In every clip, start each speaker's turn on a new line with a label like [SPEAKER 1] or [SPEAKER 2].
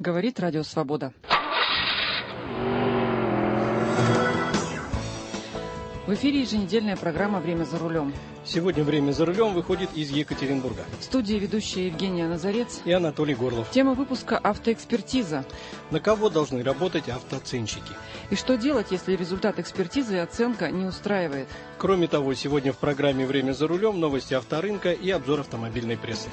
[SPEAKER 1] Говорит Радио Свобода. В эфире еженедельная программа «Время за рулем».
[SPEAKER 2] Сегодня «Время за рулем» выходит из Екатеринбурга.
[SPEAKER 1] В студии ведущие Евгения Назарец
[SPEAKER 2] и Анатолий Горлов.
[SPEAKER 1] Тема выпуска «Автоэкспертиза».
[SPEAKER 2] На кого должны работать автооценщики?
[SPEAKER 1] И что делать, если результат экспертизы и оценка не устраивает?
[SPEAKER 2] Кроме того, сегодня в программе «Время за рулем» новости авторынка и обзор автомобильной прессы.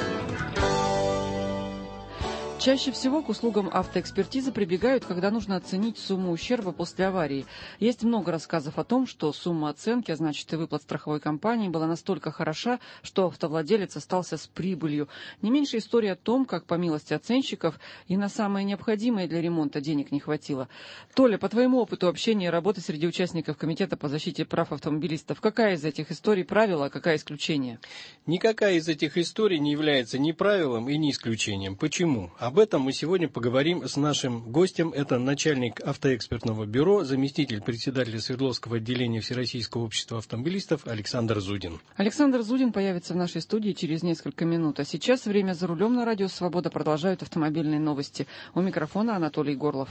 [SPEAKER 1] Чаще всего к услугам автоэкспертизы прибегают, когда нужно оценить сумму ущерба после аварии. Есть много рассказов о том, что сумма оценки, а значит и выплат страховой компании, была настолько хороша, что автовладелец остался с прибылью. Не меньше историй о том, как по милости оценщиков и на самое необходимое для ремонта денег не хватило. Толя, по твоему опыту общения и работы среди участников Комитета по защите прав автомобилистов, какая из этих историй правило, а какая исключение?
[SPEAKER 2] Никакая из этих историй не является ни правилом и ни исключением. Почему? Об этом мы сегодня поговорим с нашим гостем. Это начальник автоэкспертного бюро, заместитель председателя Свердловского отделения Всероссийского общества автомобилистов Александр Зудин.
[SPEAKER 1] Александр Зудин появится в нашей студии через несколько минут. А сейчас «Время за рулем» на Радио Свобода продолжают автомобильные новости. У микрофона Анатолий Горлов.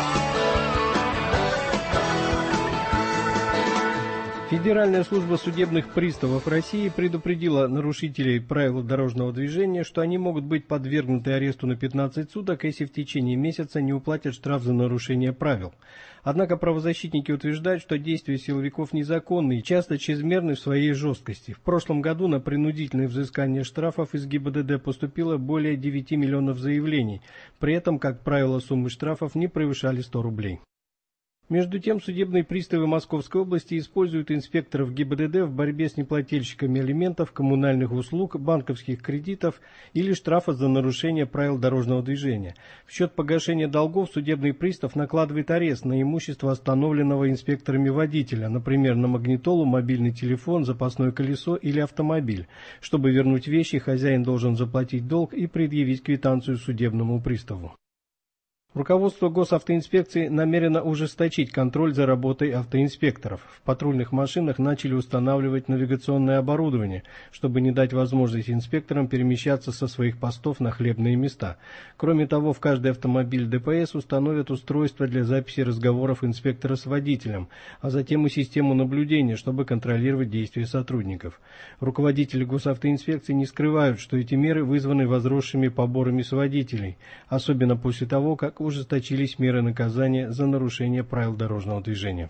[SPEAKER 2] Федеральная служба судебных приставов России предупредила нарушителей правил дорожного движения, что они могут быть подвергнуты аресту на 15 суток, если в течение месяца не уплатят штраф за нарушение правил. Однако правозащитники утверждают, что действия силовиков незаконны и часто чрезмерны в своей жесткости. В прошлом году на принудительное взыскание штрафов из ГИБДД поступило более 9 миллионов заявлений. При этом, как правило, суммы штрафов не превышали 100 рублей. Между тем, судебные приставы Московской области используют инспекторов ГИБДД в борьбе с неплательщиками алиментов, коммунальных услуг, банковских кредитов или штрафа за нарушение правил дорожного движения. В счет погашения долгов судебный пристав накладывает арест на имущество остановленного инспекторами водителя, например, на магнитолу, мобильный телефон, запасное колесо или автомобиль. Чтобы вернуть вещи, хозяин должен заплатить долг и предъявить квитанцию судебному приставу. Руководство госавтоинспекции намерено ужесточить контроль за работой автоинспекторов. В патрульных машинах начали устанавливать навигационное оборудование, чтобы не дать возможность инспекторам перемещаться со своих постов на хлебные места. Кроме того, в каждый автомобиль ДПС установят устройство для записи разговоров инспектора с водителем, а затем и систему наблюдения, чтобы контролировать действия сотрудников. Руководители госавтоинспекции не скрывают, что эти меры вызваны возросшими поборами с водителей, особенно после того, как ужесточились меры наказания за нарушение правил дорожного движения.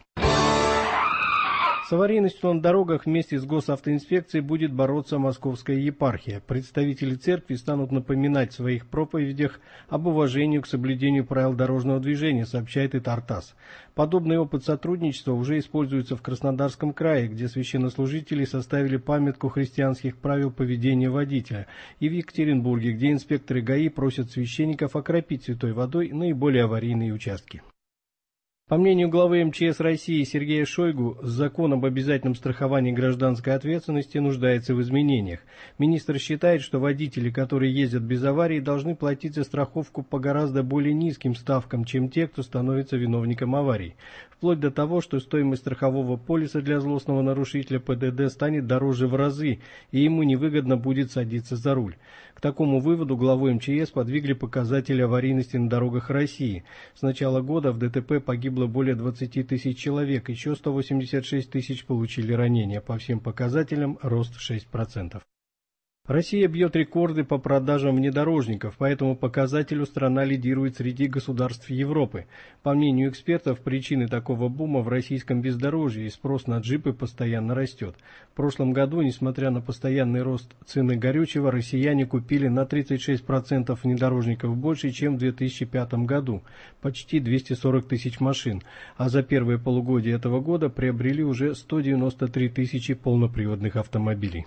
[SPEAKER 2] С аварийностью на дорогах вместе с госавтоинспекцией будет бороться Московская епархия. Представители церкви станут напоминать в своих проповедях об уважении к соблюдению правил дорожного движения, сообщает ТАРТАСС. Подобный опыт сотрудничества уже используется в Краснодарском крае, где священнослужители составили памятку христианских правил поведения водителя, и в Екатеринбурге, где инспекторы ГАИ просят священников окропить святой водой наиболее аварийные участки. По мнению главы МЧС России Сергея Шойгу, закон об обязательном страховании гражданской ответственности нуждается в изменениях. Министр считает, что водители, которые ездят без аварии, должны платить за страховку по гораздо более низким ставкам, чем те, кто становится виновником аварий. Вплоть до того, что стоимость страхового полиса для злостного нарушителя ПДД станет дороже в разы, и ему невыгодно будет садиться за руль. К такому выводу главу МЧС подвигли показатели аварийности на дорогах России. С начала года в ДТП погибло более 20 тысяч человек, еще 186 тысяч получили ранения. По всем показателям рост 6%. Россия бьет рекорды по продажам внедорожников, по этому показателю страна лидирует среди государств Европы. По мнению экспертов, причины такого бума в российском бездорожье и спрос на джипы постоянно растет. В прошлом году, несмотря на постоянный рост цены горючего, россияне купили на 36% внедорожников больше, чем в 2005 году, почти 240 тысяч машин, а за первое полугодие этого года приобрели уже 193 тысячи полноприводных автомобилей.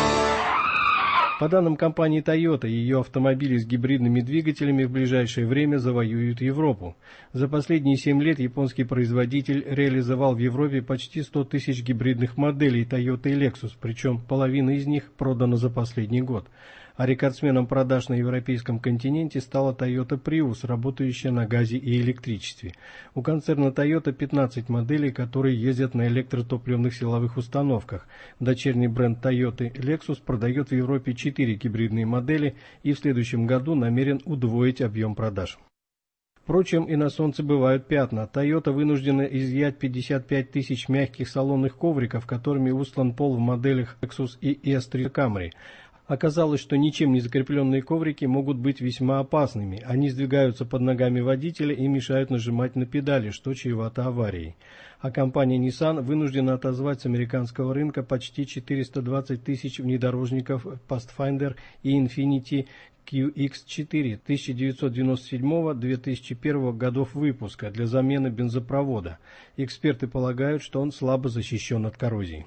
[SPEAKER 2] По данным компании Toyota, ее автомобили с гибридными двигателями в ближайшее время завоюют Европу. За последние 7 лет японский производитель реализовал в Европе почти 100 тысяч гибридных моделей Toyota и Lexus, причем половина из них продана за последний год. А рекордсменом продаж на европейском континенте стала Toyota Prius, работающая на газе и электричестве. У концерна Toyota 15 моделей, которые ездят на электротопливных силовых установках. Дочерний бренд Toyota Lexus продает в Европе 4 гибридные модели и в следующем году намерен удвоить объем продаж. Впрочем, и на солнце бывают пятна. Toyota вынуждена изъять 55 тысяч мягких салонных ковриков, которыми устлан пол в моделях Lexus и S3 Camry. Оказалось, что ничем не закрепленные коврики могут быть весьма опасными. Они сдвигаются под ногами водителя и мешают нажимать на педали, что чревато аварией. А компания Nissan вынуждена отозвать с американского рынка почти 420 тысяч внедорожников Pathfinder и Infiniti QX4 1997-2001 годов выпуска для замены бензопровода. Эксперты полагают, что он слабо защищен от коррозии.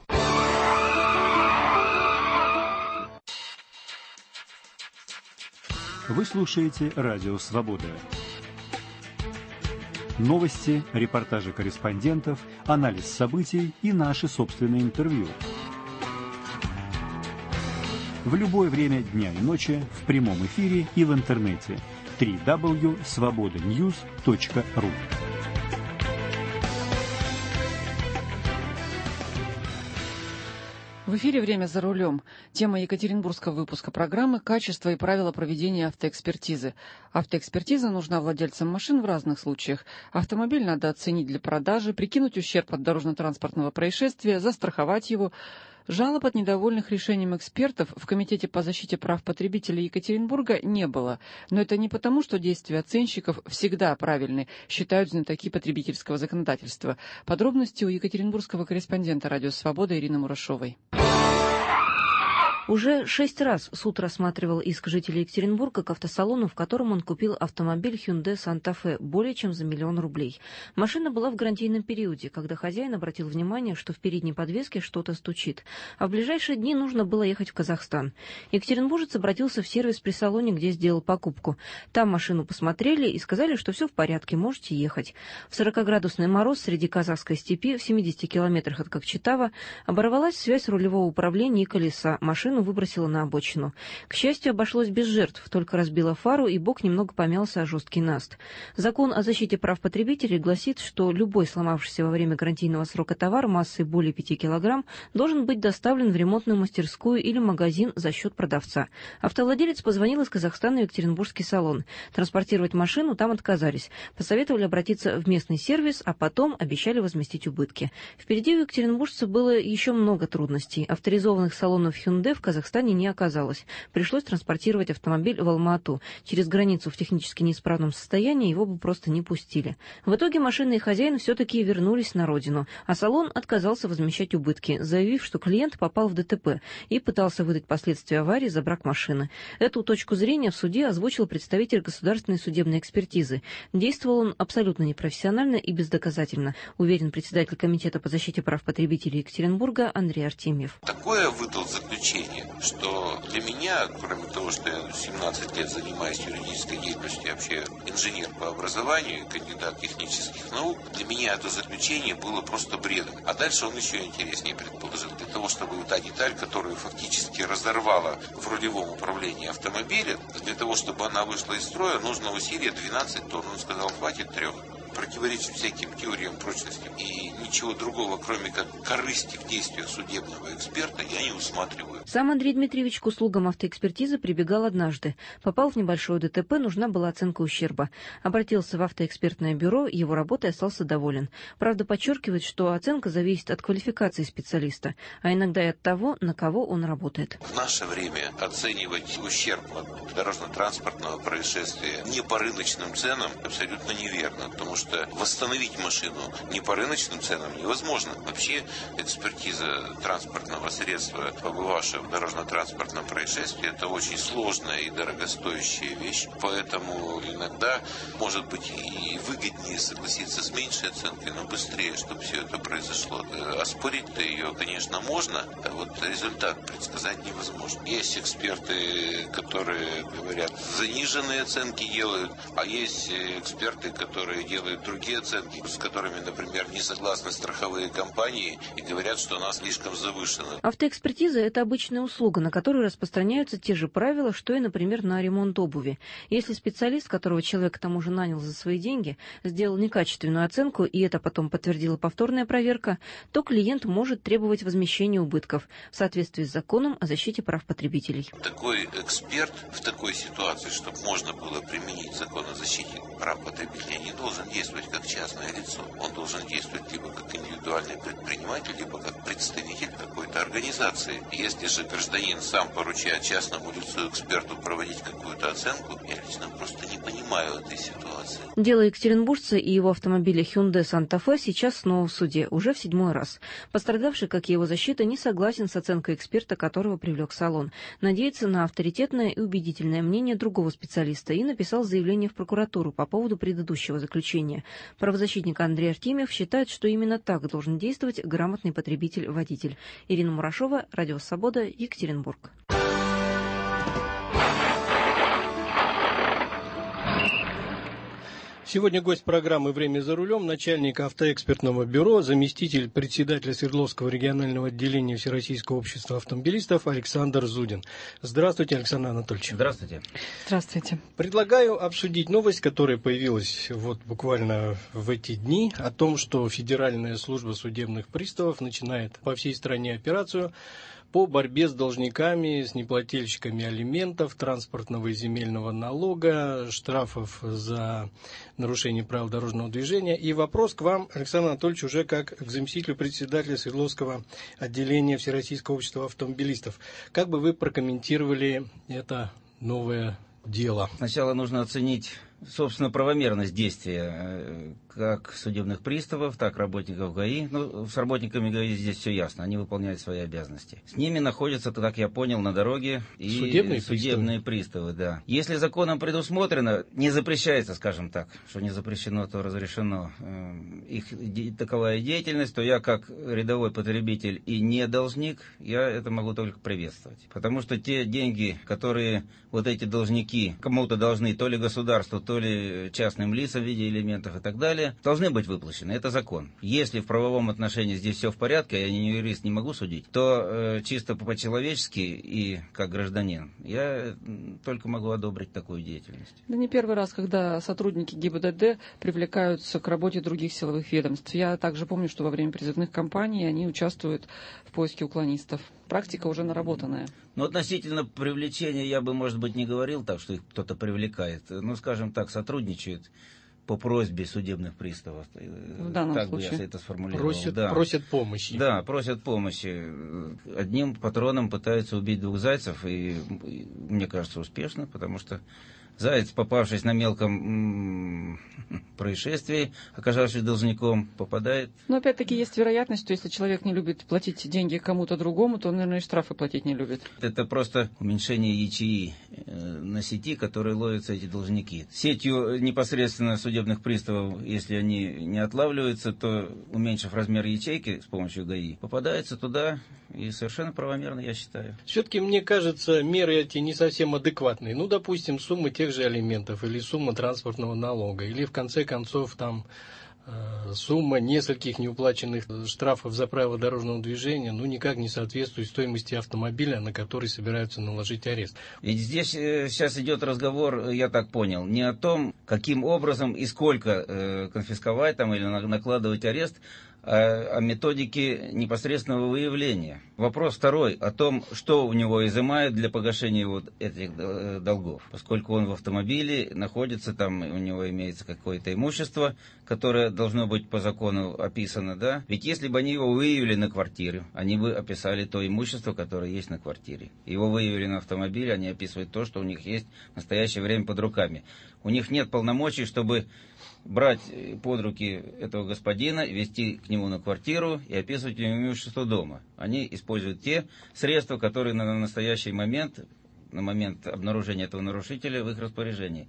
[SPEAKER 3] Вы слушаете Радио Свобода. Новости, репортажи корреспондентов, анализ событий и наши собственные интервью. В любое время дня и ночи, в прямом эфире и в интернете. www.svobodanews.ru.
[SPEAKER 1] В эфире «Время за рулем». Тема екатеринбургского выпуска программы «Качество и правила проведения автоэкспертизы». Автоэкспертиза нужна владельцам машин в разных случаях. Автомобиль надо оценить для продажи, прикинуть ущерб от дорожно-транспортного происшествия, застраховать его. Жалоб от недовольных решением экспертов в Комитете по защите прав потребителей Екатеринбурга не было. Но это не потому, что действия оценщиков всегда правильны, считают знатоки потребительского законодательства. Подробности у екатеринбургского корреспондента «Радио Свобода» Ирины Мурашовой.
[SPEAKER 4] Уже 6 раз суд рассматривал иск жителей Екатеринбурга к автосалону, в котором он купил автомобиль Hyundai Santa Fe более чем за 1 000 000 рублей. Машина была в гарантийном периоде, когда хозяин обратил внимание, что в передней подвеске что-то стучит. А в ближайшие дни нужно было ехать в Казахстан. Екатеринбуржец обратился в сервис при салоне, где сделал покупку. Там машину посмотрели и сказали, что все в порядке, можете ехать. В 40-градусный мороз среди казахской степи в 70 километрах от Кокчетава оборвалась связь рулевого управления и колеса. Машину выбросила на обочину. К счастью, обошлось без жертв, только разбила фару, и бок немного помялся о жесткий наст. Закон о защите прав потребителей гласит, что любой сломавшийся во время гарантийного срока товар массой более 5 килограмм должен быть доставлен в ремонтную мастерскую или магазин за счет продавца. Автовладелец позвонил из Казахстана в Екатеринбургский салон. Транспортировать машину там отказались. Посоветовали обратиться в местный сервис, а потом обещали возместить убытки. Впереди у екатеринбуржцев было еще много трудностей. Авторизованных салонов Hyundai в Казахстане не оказалось. Пришлось транспортировать автомобиль в Алма-Ату. Через границу в технически неисправном состоянии его бы просто не пустили. В итоге машина и хозяин все-таки вернулись на родину, а салон отказался возмещать убытки, заявив, что клиент попал в ДТП и пытался выдать последствия аварии за брак машины. Эту точку зрения в суде озвучил представитель государственной судебной экспертизы. Действовал он абсолютно непрофессионально и бездоказательно, уверен председатель Комитета по защите прав потребителей Екатеринбурга Андрей Артемьев.
[SPEAKER 5] Такое выдал заключение, что для меня, кроме того, что я 17 лет занимаюсь юридической деятельностью, я вообще инженер по образованию, кандидат технических наук, для меня это заключение было просто бредом. А дальше он еще интереснее предположил. Для того, чтобы та деталь, которую фактически разорвала в рулевом управлении автомобиля, для того, чтобы она вышла из строя, нужно усилие 12 тонн. Он сказал, хватит 3. Противоречит всяким теориям прочности. И ничего другого, кроме как корысти в действиях судебного эксперта, я не усматриваю.
[SPEAKER 4] Сам Андрей Дмитриевич к услугам автоэкспертизы прибегал однажды. Попал в небольшое ДТП, нужна была оценка ущерба. Обратился в автоэкспертное бюро, его работой остался доволен. Правда, подчеркивает, что оценка зависит от квалификации специалиста, а иногда и от того, на кого он работает.
[SPEAKER 5] В наше время оценивать ущерб от дорожно-транспортного происшествия не по рыночным ценам абсолютно неверно, потому что восстановить машину не по рыночным ценам невозможно. Вообще экспертиза транспортного средства, побывавшего в дорожно-транспортном происшествии, это очень сложная и дорогостоящая вещь. Поэтому иногда, может быть, и выгоднее согласиться с меньшей оценкой, но быстрее, чтобы все это произошло. Оспорить-то ее, конечно, можно, а вот результат предсказать невозможно. Есть эксперты, которые говорят, заниженные оценки делают, а есть эксперты, которые делают делают другие оценки, с которыми, например, не согласны страховые компании и говорят, что она слишком завышена.
[SPEAKER 4] Автоэкспертиза – это обычная услуга, на которую распространяются те же правила, что и, например, на ремонт обуви. Если специалист, которого человек к тому же нанял за свои деньги, сделал некачественную оценку, и это потом подтвердила повторная проверка, то клиент может требовать возмещения убытков в соответствии с законом о защите прав потребителей.
[SPEAKER 5] Такой эксперт в такой ситуации, чтобы можно было применить закон о защите прав потребителей, не должен действовать как частное лицо. Он должен действовать либо как индивидуальный предприниматель, либо как представитель какой-то организации. Если же гражданин сам поручает частному лицу-эксперту проводить какую-то оценку, я лично просто не понимаю этой ситуации.
[SPEAKER 4] Дело екатеринбуржца и его автомобиля Hyundai Santa Fe сейчас снова в суде, уже в 7-й раз. Пострадавший, как и его защита, не согласен с оценкой эксперта, которого привлек салон. Надеется на авторитетное и убедительное мнение другого специалиста и написал заявление в прокуратуру по поводу предыдущего заключения. Правозащитник Андрей Артемьев считает, что именно так должен действовать грамотный потребитель-водитель. Ирина Мурашова, Радио Свобода, Екатеринбург.
[SPEAKER 2] Сегодня гость программы «Время за рулем», начальник автоэкспертного бюро, заместитель председателя Свердловского регионального отделения Всероссийского общества автомобилистов Александр Зудин. Здравствуйте, Александр Анатольевич.
[SPEAKER 6] Здравствуйте.
[SPEAKER 1] Здравствуйте.
[SPEAKER 2] Предлагаю обсудить новость, которая появилась буквально в эти дни, о том, что Федеральная служба судебных приставов начинает по всей стране операцию по борьбе с должниками, с неплательщиками алиментов, транспортного и земельного налога, штрафов за нарушение правил дорожного движения. И вопрос к вам, Александр Анатольевич, уже как к заместителю председателя Свердловского отделения Всероссийского общества автомобилистов. Как бы вы прокомментировали это новое дело?
[SPEAKER 6] Сначала нужно оценить, собственно, правомерность действия как судебных приставов, так и работников ГАИ. С работниками ГАИ здесь все ясно, они выполняют свои обязанности. С ними находятся, как я понял, на дороге и судебные приставы. Да. Если законом предусмотрено, не запрещается, скажем так, что не запрещено, то разрешено их таковая деятельность, то я как рядовой потребитель и не должник, я это могу только приветствовать. Потому что те деньги, которые вот эти должники кому-то должны, то ли государству, то ли частным лицам в виде элементов и так далее, должны быть выплачены. Это закон. Если в правовом отношении здесь все в порядке, я не юрист, не могу судить, то чисто по-человечески и как гражданин я только могу одобрить такую деятельность.
[SPEAKER 1] Да не первый раз, когда сотрудники ГИБДД привлекаются к работе других силовых ведомств. Я также помню, что во время призывных кампаний они участвуют в поиске уклонистов. Практика уже наработанная.
[SPEAKER 6] Но относительно привлечения я бы, может быть, не говорил так, что их кто-то привлекает. Ну, скажем так, сотрудничают по просьбе судебных приставов.
[SPEAKER 1] В данном
[SPEAKER 6] так
[SPEAKER 1] случае.
[SPEAKER 6] бы я это сформулировал.
[SPEAKER 2] Просят помощи.
[SPEAKER 6] Да, просят помощи. Одним патроном пытаются убить двух зайцев, и мне кажется, успешно, потому что заяц, попавшись на мелком происшествии, оказавшись должником, попадает...
[SPEAKER 1] Но опять-таки есть вероятность, что если человек не любит платить деньги кому-то другому, то он, наверное, и штрафы платить не любит.
[SPEAKER 6] Это просто уменьшение ячеи на сети, которые ловятся эти должники. Сетью непосредственно судебных приставов, если они не отлавливаются, то, уменьшив размер ячейки с помощью ГАИ, попадается туда, и совершенно правомерно, я считаю.
[SPEAKER 2] Все-таки, мне кажется, меры эти не совсем адекватные. Ну, допустим, сумма тех же алиментов или сумма транспортного налога, или в конце концов там сумма нескольких неуплаченных штрафов за правила дорожного движения, никак не соответствует стоимости автомобиля, на который собираются наложить арест.
[SPEAKER 6] Ведь здесь сейчас идет разговор, я так понял, не о том, каким образом и сколько конфисковать там или накладывать арест, о методике непосредственного выявления. Вопрос второй, о том, что у него изымают для погашения вот этих долгов. Поскольку он в автомобиле находится, там у него имеется какое-то имущество, которое должно быть по закону описано, да? Ведь если бы они его выявили на квартире, они бы описали то имущество, которое есть на квартире. Его выявили на автомобиле, они описывают то, что у них есть в настоящее время под руками. У них нет полномочий, чтобы брать под руки этого господина, везти к нему на квартиру и описывать ему имущество дома. Они используют те средства, которые на настоящий момент, на момент обнаружения этого нарушителя в их распоряжении.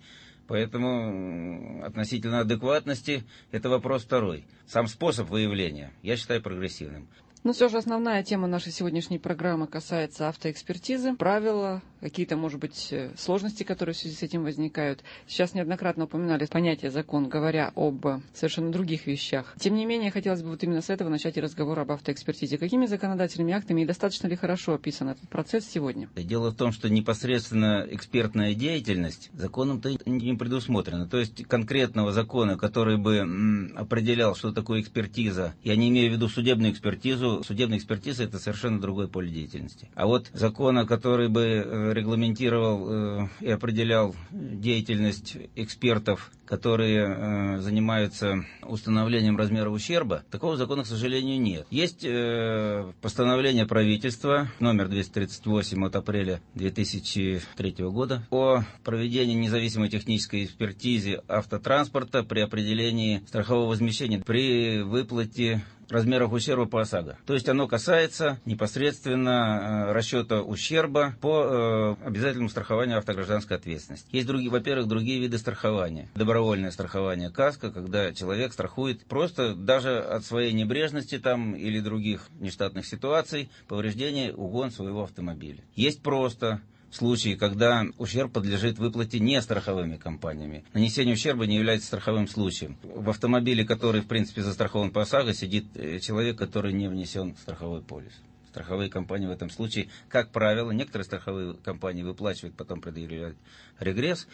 [SPEAKER 6] Поэтому относительно адекватности это вопрос второй. Сам способ выявления я считаю прогрессивным.
[SPEAKER 1] Но все же основная тема нашей сегодняшней программы касается автоэкспертизы, правила, какие-то, может быть, сложности, которые в связи с этим возникают. Сейчас неоднократно упоминали понятие «закон», говоря об совершенно других вещах. Тем не менее, хотелось бы вот именно с этого начать и разговор об автоэкспертизе. Какими законодательными актами и достаточно ли хорошо описан этот процесс сегодня?
[SPEAKER 6] Дело в том, что непосредственно экспертная деятельность законом-то не предусмотрена. То есть конкретного закона, который бы определял, что такое экспертиза, я не имею в виду судебную экспертизу. Судебная экспертиза – это совершенно другое поле деятельности. А вот закона, который бы регламентировал и определял деятельность экспертов, которые занимаются установлением размера ущерба, такого закона, к сожалению, нет. Есть постановление правительства номер 238 от апреля 2003 года о проведении независимой технической экспертизы автотранспорта при определении страхового возмещения при выплате размеров ущерба по ОСАГО. То есть оно касается непосредственно расчета ущерба по обязательному страхованию автогражданской ответственности. Есть, во-первых, другие виды страхования. Добровольное страхование КАСКО, когда человек страхует просто даже от своей небрежности там, или других нештатных ситуаций повреждение, угон своего автомобиля. Есть просто случаи, когда ущерб подлежит выплате не страховыми компаниями. Нанесение ущерба не является страховым случаем. В автомобиле, который, в принципе, застрахован по ОСАГО, сидит человек, который не внесен в страховой полис. Страховые компании в этом случае, как правило, некоторые страховые компании выплачивают, потом предъявляют регресс,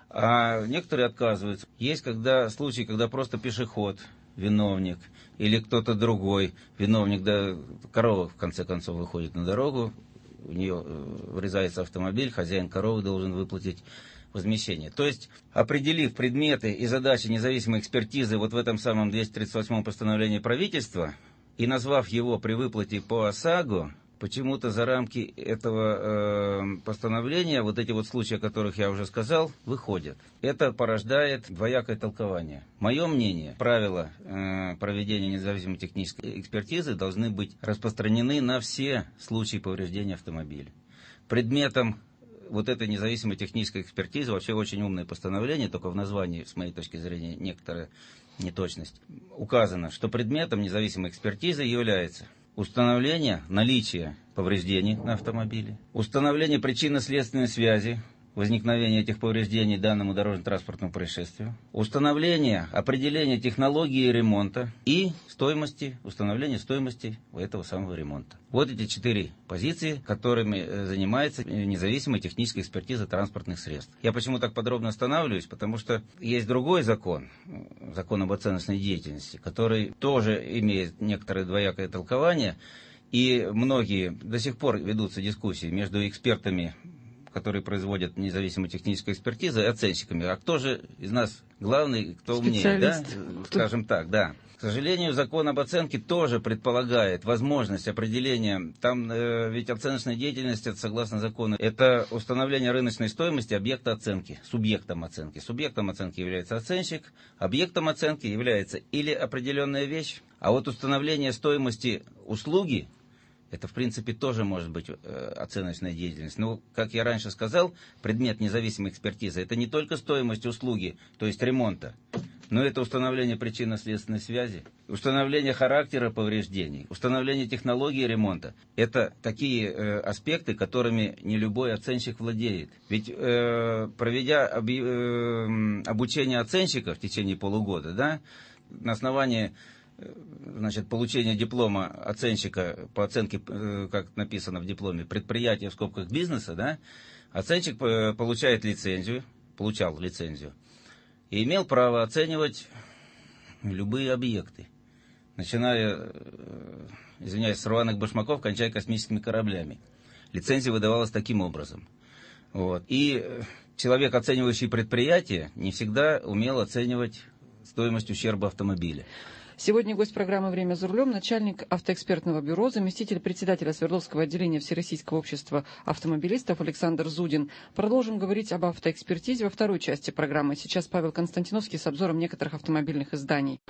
[SPEAKER 6] а некоторые отказываются. Есть случаи, когда просто пешеход виновник или кто-то другой виновник, да, корова в конце концов выходит на дорогу, у нее врезается автомобиль, хозяин коровы должен выплатить возмещение. То есть, определив предметы и задачи независимой экспертизы вот в этом самом 238-м постановлении правительства и назвав его при выплате по ОСАГО, почему-то за рамки этого постановления вот эти вот случаи, о которых я уже сказал, выходят. Это порождает двоякое толкование. Мое мнение, правила проведения независимой технической экспертизы должны быть распространены на все случаи повреждения автомобиля. Предметом вот этой независимой технической экспертизы, вообще очень умное постановление, только в названии, с моей точки зрения, некоторая неточность, указано, что предметом независимой экспертизы является установление наличия повреждений на автомобиле, установление причинно-следственной связи возникновения этих повреждений данному дорожно-транспортному происшествию, установление, определение технологии ремонта и установление стоимости этого самого ремонта. Вот эти 4 позиции, которыми занимается независимая техническая экспертиза транспортных средств. Я почему так подробно останавливаюсь? Потому что есть другой закон, закон об оценочной деятельности, который тоже имеет некоторое двоякое толкование, и многие до сих пор ведутся дискуссии между экспертами, которые производят независимую техническую экспертизу, и оценщиками. А кто же из нас главный, кто умнее, да? Скажем так, да. К сожалению, закон об оценке тоже предполагает возможность определения, там ведь оценочная деятельность, это, согласно закону, это установление рыночной стоимости объекта оценки, субъектом оценки. Субъектом оценки является оценщик, объектом оценки является или определенная вещь, а вот установление стоимости услуги, это, в принципе, тоже может быть оценочная деятельность. Но, как я раньше сказал, предмет независимой экспертизы – это не только стоимость услуги, то есть ремонта, но это установление причинно-следственной связи, установление характера повреждений, установление технологии ремонта. Это такие аспекты, которыми не любой оценщик владеет. Ведь проведя обучение оценщика в течение полугода, да, на основании получение диплома оценщика по оценке, как написано в дипломе, предприятия в скобках бизнеса, да, оценщик получал лицензию и имел право оценивать любые объекты, начиная, с рваных башмаков, кончая космическими кораблями. Лицензия выдавалась таким образом. Вот. И человек, оценивающий предприятие, не всегда умел оценивать стоимость ущерба автомобиля.
[SPEAKER 1] Сегодня гость программы «Время за рулем», начальник автоэкспертного бюро, заместитель председателя Свердловского отделения Всероссийского общества автомобилистов Александр Зудин. Продолжим говорить об автоэкспертизе во второй части программы. Сейчас Павел Константиновский с обзором некоторых автомобильных изданий.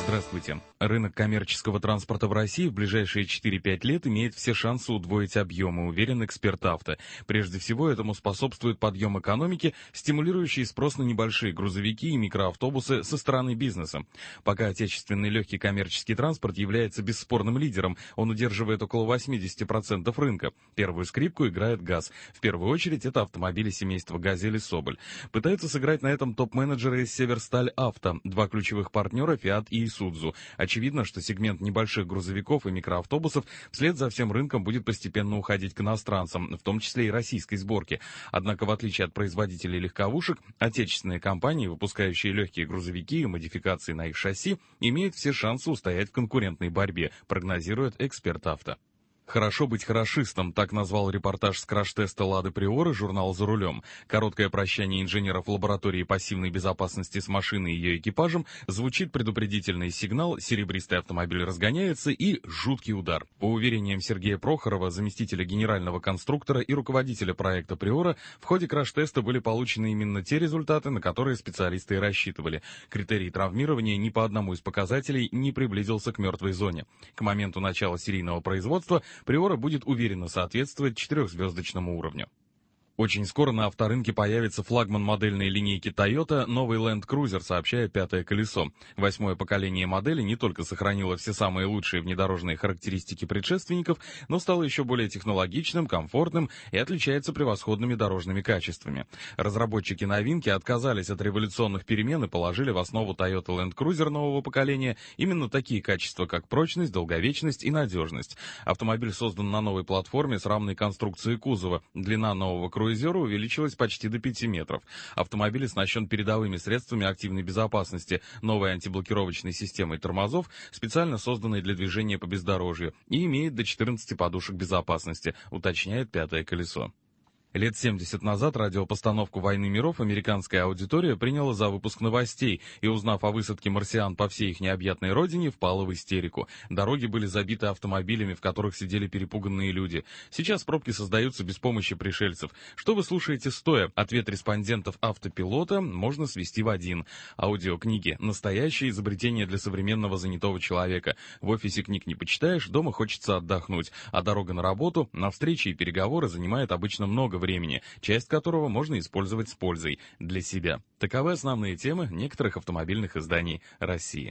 [SPEAKER 7] Здравствуйте. Рынок коммерческого транспорта в России в ближайшие 4-5 лет имеет все шансы удвоить объемы, уверен эксперт авто. Прежде всего, этому способствует подъем экономики, стимулирующий спрос на небольшие грузовики и микроавтобусы со стороны бизнеса. Пока отечественный легкий коммерческий транспорт является бесспорным лидером, он удерживает около 80% рынка. Первую скрипку играет ГАЗ. В первую очередь это автомобили семейства «Газель» и «Соболь». Пытаются сыграть на этом топ-менеджеры из «Северсталь Авто», два ключевых партнера «Фиат» и «Исудзу». Очевидно, что сегмент небольших грузовиков и микроавтобусов вслед за всем рынком будет постепенно уходить к иностранцам, в том числе и российской сборки. Однако, в отличие от производителей легковушек, отечественные компании, выпускающие легкие грузовики и модификации на их шасси, имеют все шансы устоять в конкурентной борьбе, прогнозирует эксперт авто. «Хорошо быть хорошистом», так назвал репортаж с краш-теста «Лады Приора» журнал «За рулем». Короткое прощание инженеров лаборатории пассивной безопасности с машиной и ее экипажем, звучит предупредительный сигнал, серебристый автомобиль разгоняется и жуткий удар. По уверениям Сергея Прохорова, заместителя генерального конструктора и руководителя проекта «Приора», в ходе краш-теста были получены именно те результаты, на которые специалисты и рассчитывали. Критерий травмирования ни по одному из показателей не приблизился к мертвой зоне. К моменту начала серийного производства Приора будет уверенно соответствовать 4-звездочному уровню. Очень скоро на авторынке появится флагман модельной линейки Toyota, новый Land Cruiser, сообщает «Пятое колесо». 8-е поколение модели не только сохранило все самые лучшие внедорожные характеристики предшественников, но стало еще более технологичным, комфортным и отличается превосходными дорожными качествами. Разработчики новинки отказались от революционных перемен и положили в основу Toyota Land Cruiser нового поколения именно такие качества, как прочность, долговечность и надежность. Автомобиль создан на новой платформе с равной конструкцией кузова. Длина нового круизера увеличилась почти до 5 метров. Автомобиль оснащен передовыми средствами активной безопасности, новой антиблокировочной системой тормозов, специально созданной для движения по бездорожью, и имеет до 14 подушек безопасности, уточняет «Пятое колесо». Лет 70 назад радиопостановку «Войны миров» американская аудитория приняла за выпуск новостей и, узнав о высадке марсиан по всей их необъятной родине, впала в истерику. Дороги были забиты автомобилями, в которых сидели перепуганные люди. Сейчас пробки создаются без помощи пришельцев. Что вы слушаете стоя? Ответ респондентов автопилота можно свести в один. Аудиокниги – настоящее изобретение для современного занятого человека. В офисе книг не почитаешь, дома хочется отдохнуть. А дорога на работу, на встречи и переговоры занимает обычно много времени, часть которого можно использовать с пользой для себя. Таковы основные темы некоторых автомобильных изданий России.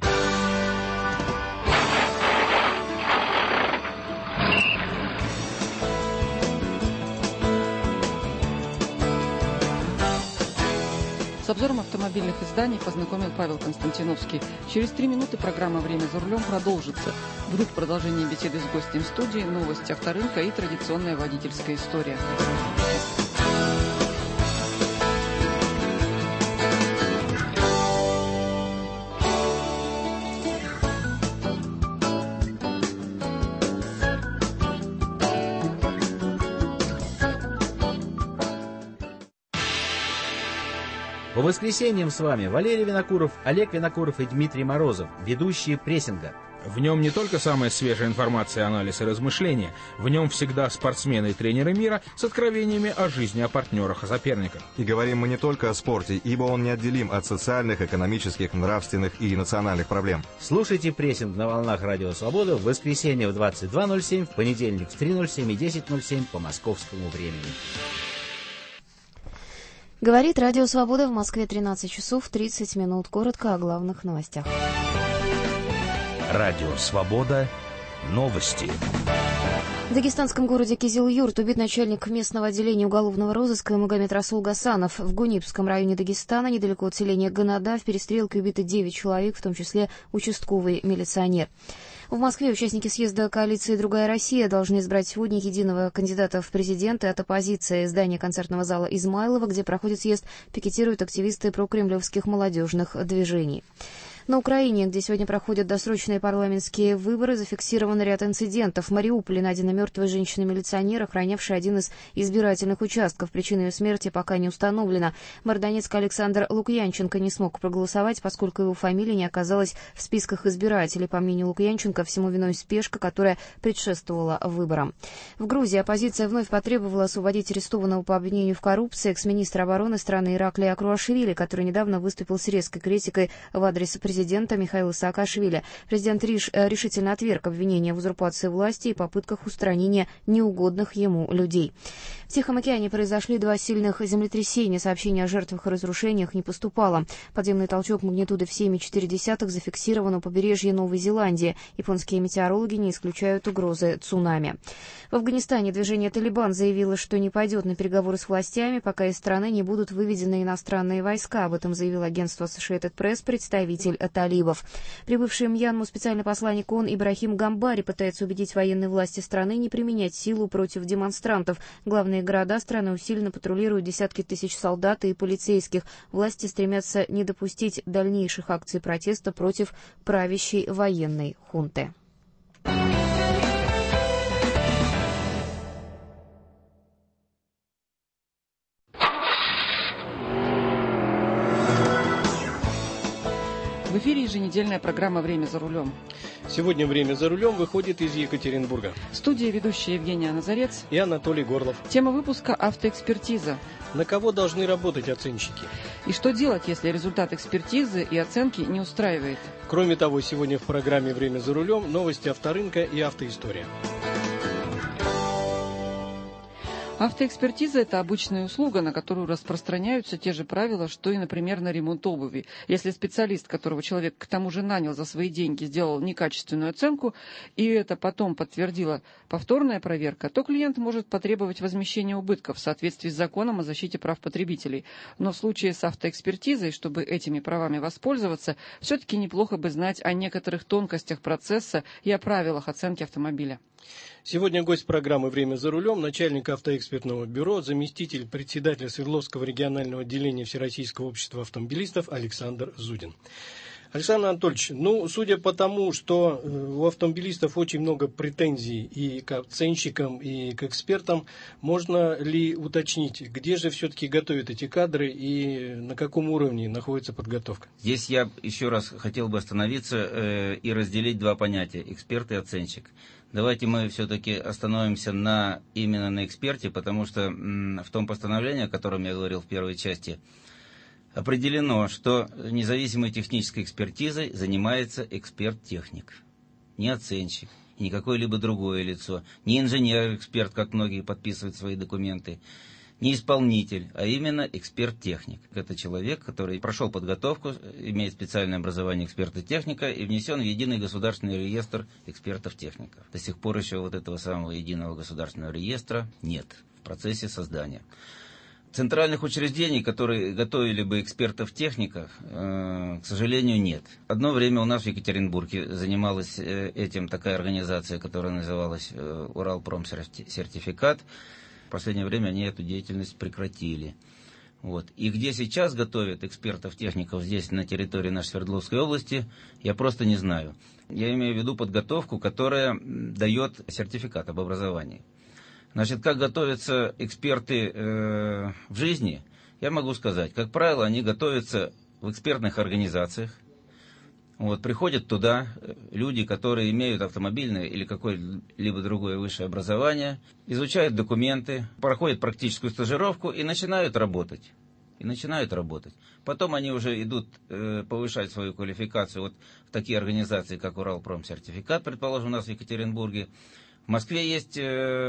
[SPEAKER 1] С обзором автомобильных изданий познакомил Павел Константиновский. Через 3 минуты программа «Время за рулем» продолжится. Будут продолжение беседы с гостем студии, новости авторынка и традиционная водительская история.
[SPEAKER 8] По воскресеньям с вами Валерий Винокуров, Олег Винокуров и Дмитрий Морозов, ведущие прессинга.
[SPEAKER 9] В нем не только самая свежая информация, анализ и размышления. В нем всегда спортсмены и тренеры мира с откровениями о жизни, о партнерах, о соперниках.
[SPEAKER 10] И говорим мы не только о спорте, ибо он неотделим от социальных, экономических, нравственных и национальных проблем.
[SPEAKER 8] Слушайте прессинг на волнах Радио Свобода в воскресенье в 22:07, в понедельник в 3:07 и 10:07 по московскому времени.
[SPEAKER 11] Говорит Радио Свобода, в Москве 13 часов 30 минут. Коротко о главных новостях.
[SPEAKER 12] Радио Свобода. Новости.
[SPEAKER 11] В дагестанском городе Кизил-Юрт убит начальник местного отделения уголовного розыска Магомед Расул Гасанов. В Гунипском районе Дагестана, недалеко от селения Ганада, в перестрелке убито 9 человек, в том числе участковый милиционер. В Москве участники съезда коалиции «Другая Россия» должны избрать сегодня единого кандидата в президенты от оппозиции. Здание концертного зала Измайлова, где проходит съезд, пикетируют активисты прокремлевских молодежных движений. На Украине, где сегодня проходят досрочные парламентские выборы, зафиксирован ряд инцидентов. В Мариуполе найдена мертвая женщина-милиционер, охранявшая один из избирательных участков. Причина ее смерти пока не установлена. Мордонецк Александр Лукьянченко не смог проголосовать, поскольку его фамилия не оказалась в списках избирателей. По мнению Лукьянченко, всему виной спешка, которая предшествовала выборам. В Грузии оппозиция вновь потребовала освободить арестованного по обвинению в коррупции экс-министра обороны страны Ираклия Акруашвили, который недавно выступил с резкой критикой в адрес президента президента Михаила Саакашвили. Президент решительно отверг обвинения в узурпации власти и попытках устранения неугодных ему людей. В Тихом океане произошли 2 сильных землетрясения. Сообщение о жертвах и разрушениях не поступало. Подземный толчок магнитуды в 7,4 зафиксирован у побережья Новой Зеландии. Японские метеорологи не исключают угрозы цунами. В Афганистане движение «Талибан» заявило, что не пойдет на переговоры с властями, пока из страны не будут выведены иностранные войска. Об этом заявил агентство Associated Press представитель талибов. Прибывший в Мьянму специальный посланник ООН Ибрахим Гамбари пытается убедить военные власти страны не применять силу против демонстрантов. Главные города страны усиленно патрулируют десятки тысяч солдат и полицейских. Власти стремятся не допустить дальнейших акций протеста против правящей военной хунты.
[SPEAKER 1] В эфире еженедельная программа «Время за рулем».
[SPEAKER 2] Сегодня «Время за рулем» выходит из Екатеринбурга.
[SPEAKER 1] В студии ведущие Евгения Назарец
[SPEAKER 2] и Анатолий Горлов.
[SPEAKER 1] Тема выпуска «Автоэкспертиза».
[SPEAKER 2] На кого должны работать оценщики?
[SPEAKER 1] И что делать, если результат экспертизы и оценки не устраивает?
[SPEAKER 2] Кроме того, сегодня в программе «Время за рулем» новости авторынка и автоистория.
[SPEAKER 1] Автоэкспертиза – это обычная услуга, на которую распространяются те же правила, что и, например, на ремонт обуви. Если специалист, которого человек к тому же нанял за свои деньги, сделал некачественную оценку, и это потом подтвердила повторная проверка, то клиент может потребовать возмещения убытков в соответствии с законом о защите прав потребителей. Но в случае с автоэкспертизой, чтобы этими правами воспользоваться, все-таки неплохо бы знать о некоторых тонкостях процесса и о правилах оценки автомобиля.
[SPEAKER 2] Сегодня гость программы «Время за рулем», начальник автоэкспертного бюро, заместитель председателя Свердловского регионального отделения Всероссийского общества автомобилистов Александр Зудин. Александр Анатольевич, судя по тому, что у автомобилистов очень много претензий и к оценщикам, и к экспертам, можно ли уточнить, где же все-таки готовят эти кадры и на каком уровне находится подготовка?
[SPEAKER 6] Здесь я еще раз хотел бы остановиться и разделить 2 понятия – эксперт и оценщик. Давайте мы все-таки остановимся именно на эксперте, потому что в том постановлении, о котором я говорил в первой части, определено, что независимой технической экспертизой занимается эксперт-техник, не оценщик, не какое-либо другое лицо, не инженер-эксперт, как многие подписывают свои документы, не исполнитель, а именно эксперт-техник. Это человек, который прошел подготовку, имеет специальное образование эксперта-техника и внесен в единый государственный реестр экспертов-техников. До сих пор еще вот этого самого единого государственного реестра нет в процессе создания. Центральных учреждений, которые готовили бы экспертов-техников, к сожалению, нет. Одно время у нас в Екатеринбурге занималась этим такая организация, которая называлась «Уралпромсертификат». В последнее время они эту деятельность прекратили. И где сейчас готовят экспертов-техников здесь, на территории нашей Свердловской области, я просто не знаю. Я имею в виду подготовку, которая дает сертификат об образовании. Значит, как готовятся эксперты в жизни, я могу сказать. Как правило, они готовятся в экспертных организациях. Приходят туда люди, которые имеют автомобильное или какое-либо другое высшее образование, изучают документы, проходят практическую стажировку и начинают работать. Потом они уже идут повышать свою квалификацию в такие организации, как Уралпромсертификат, предположим, у нас в Екатеринбурге. В Москве есть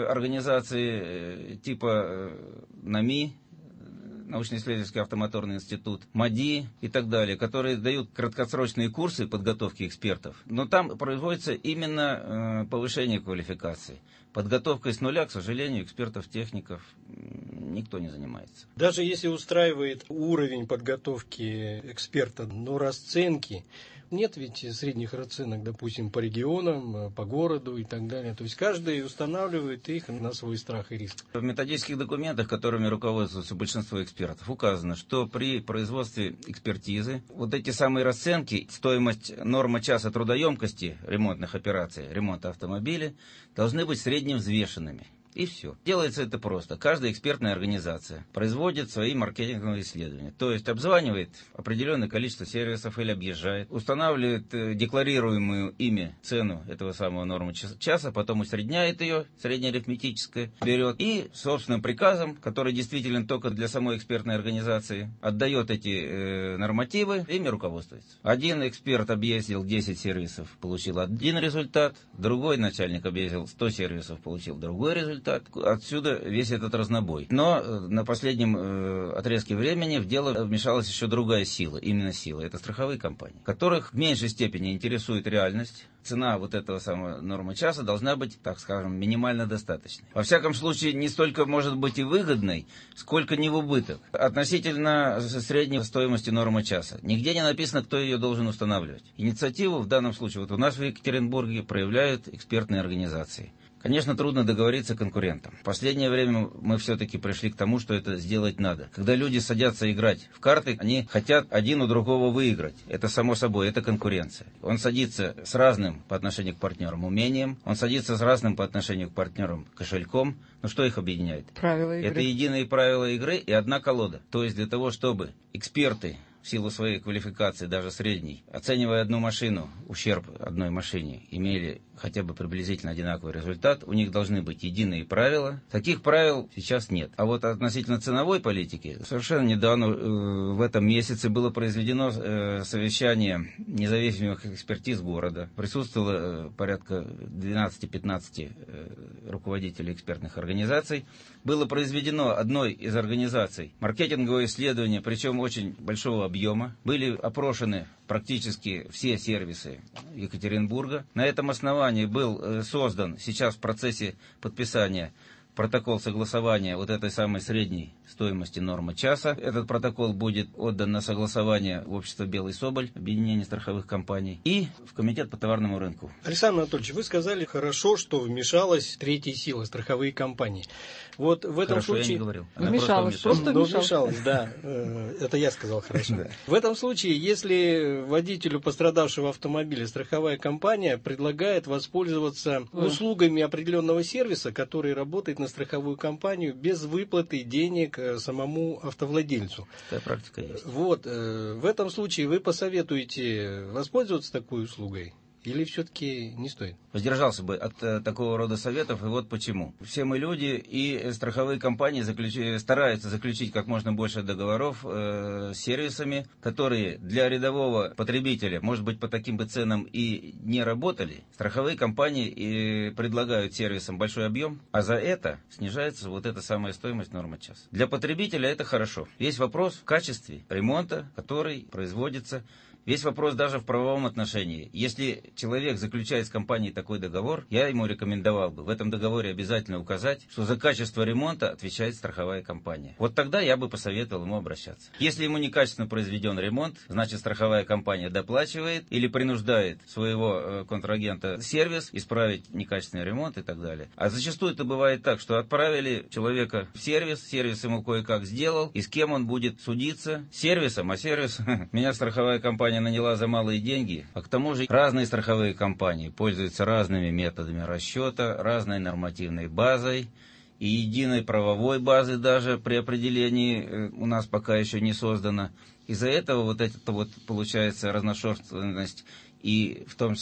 [SPEAKER 6] организации типа НАМИ, научно-исследовательский автомоторный институт, МАДИ и так далее, которые дают краткосрочные курсы подготовки экспертов. Но там производится именно повышение квалификации. Подготовкой с нуля, к сожалению, экспертов-техников никто не занимается.
[SPEAKER 2] Даже если устраивает уровень подготовки эксперта, но расценки, нет ведь средних расценок, допустим, по регионам, по городу и так далее. То есть каждый устанавливает их на свой страх и риск.
[SPEAKER 6] В методических документах, которыми руководствуется большинство экспертов, указано, что при производстве экспертизы эти самые расценки, стоимость, норма часа трудоемкости ремонтных операций, ремонта автомобиля, должны быть средневзвешенными. И все. Делается это просто. Каждая экспертная организация производит свои маркетинговые исследования. То есть обзванивает определенное количество сервисов или объезжает, устанавливает декларируемую ими цену этого самого нормы часа, потом усредняет ее, среднеарифметическое, берет и собственным приказом, который действительно только для самой экспертной организации, отдает эти нормативы, ими руководствуется. Один эксперт объездил 10 сервисов, получил один результат, другой начальник объездил 100 сервисов, получил другой результат. Отсюда весь этот разнобой. Но на последнем отрезке времени в дело вмешалась еще другая сила, именно сила. Это страховые компании, которых в меньшей степени интересует реальность. Цена вот этого самого нормы часа должна быть, так скажем, минимально достаточной. Во всяком случае, не столько может быть и выгодной, сколько не в убыток. Относительно средней стоимости нормы часа. Нигде не написано, кто ее должен устанавливать. Инициативу в данном случае вот у нас в Екатеринбурге проявляют экспертные организации. Конечно, трудно договориться конкурентам. В последнее время мы все-таки пришли к тому, что это сделать надо. Когда люди садятся играть в карты, они хотят один у другого выиграть. Это само собой, это конкуренция. Он садится с разным по отношению к партнерам умением, он садится с разным по отношению к партнерам кошельком. Но что их объединяет?
[SPEAKER 1] Правила игры.
[SPEAKER 6] Это единые правила игры и одна колода. То есть для того, чтобы эксперты в силу своей квалификации, даже средней, оценивая одну машину, ущерб одной машине, имели хотя бы приблизительно одинаковый результат, у них должны быть единые правила. Таких правил сейчас нет. А вот относительно ценовой политики, совершенно недавно, в этом месяце, было произведено совещание независимых экспертиз города. Присутствовало порядка 12-15 руководителей экспертных организаций. Было произведено одной из организаций маркетинговое исследование, причем очень большого объема. Были опрошены практически все сервисы Екатеринбурга. На этом основании был создан сейчас в процессе подписания протокол согласования вот этой самой средней стоимости нормы часа. Этот протокол будет отдан на согласование в общество «Белый Соболь», объединение страховых компаний, и в комитет по товарному рынку.
[SPEAKER 2] Александр Анатольевич, вы сказали, хорошо, что вмешалась третья сила, страховые компании. Вот в этом
[SPEAKER 6] хорошо,
[SPEAKER 2] случае...
[SPEAKER 6] я не говорил.
[SPEAKER 1] Вмешалась, просто
[SPEAKER 2] вмешалась, да. Это я сказал хорошо. В этом случае, если водителю пострадавшего автомобиля страховая компания предлагает воспользоваться услугами определенного сервиса, который работает на страховую компанию без выплаты денег самому автовладельцу.
[SPEAKER 6] Такая практика есть.
[SPEAKER 2] Вот, в этом случае вы посоветуете воспользоваться такой услугой? Или все-таки не стоит?
[SPEAKER 6] Воздержался бы от такого рода советов, и вот почему. Все мы люди, и страховые компании стараются заключить как можно больше договоров с сервисами, которые для рядового потребителя, может быть, по таким бы ценам и не работали. Страховые компании и предлагают сервисам большой объем, а за это снижается вот эта самая стоимость нормы часа. Для потребителя это хорошо. Весь вопрос в качестве ремонта, который производится. Весь вопрос даже в правовом отношении. Если человек заключает с компанией такой договор, я ему рекомендовал бы в этом договоре обязательно указать, что за качество ремонта отвечает страховая компания. Вот тогда я бы посоветовал ему обращаться. Если ему некачественно произведен ремонт, значит страховая компания доплачивает или принуждает своего контрагента сервис исправить некачественный ремонт и так далее. А зачастую это бывает так, что отправили человека в сервис ему кое-как сделал, и с кем он будет судиться? С сервисом, а сервис меня страховая компания наняла за малые деньги, а к тому же разные страховые компании пользуются разными методами расчета, разной нормативной базой, и единой правовой базы даже при определении у нас пока еще не создана. Из-за этого вот это вот получается разношерстность и в том